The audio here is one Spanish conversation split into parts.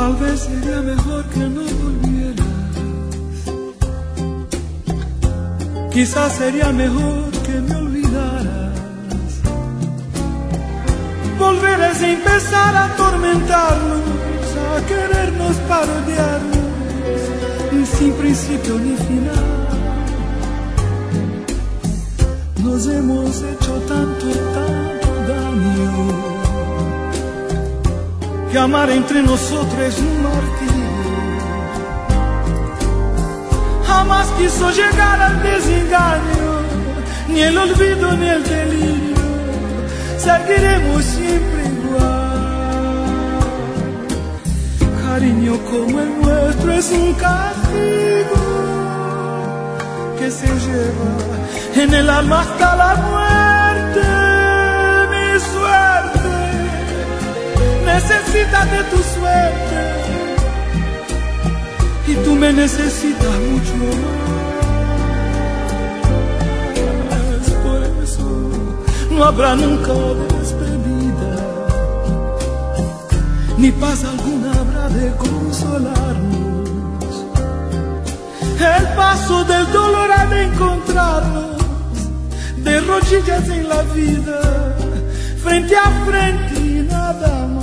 Tal vez sería mejor que no volvieras. Quizás sería mejor que me olvidaras. Volver es empezar a atormentarnos, a querernos para odiarnos, sin principio ni final. Nos hemos hecho tanto daño, que amar entre nosotros es un martirio. Jamás quiso llegar al desengaño, ni el olvido ni el delirio. Seguiremos siempre igual. Cariño como el nuestro es un castigo que se lleva en el alma hasta la muerte. Mi suerte necesita de tu suerte, y tú me necesitas mucho más. Por eso no habrá nunca despedida, ni paz alguna habrá de consolarnos. El paso del dolor ha de encontrarnos de rodillas en la vida, frente a frente y nada más.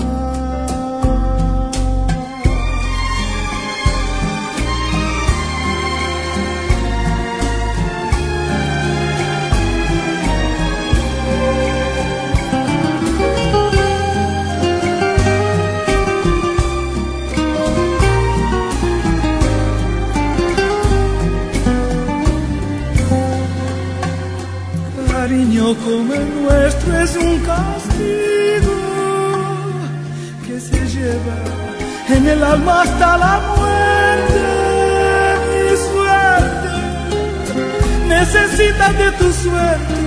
Cariño como el nuestro es un castigo que se lleva en el alma hasta la muerte. Mi suerte necesita de tu suerte,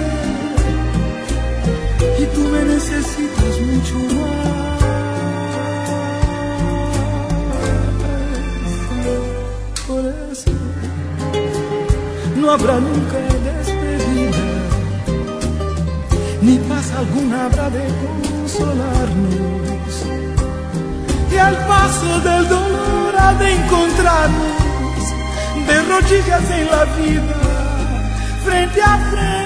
y tú me necesitas mucho más. Por eso no habrá nunca despedida, ni paz alguna habrá de consolarnos, y al paso del dolor ha de encontrarnos de rodillas en la vida, frente a frente.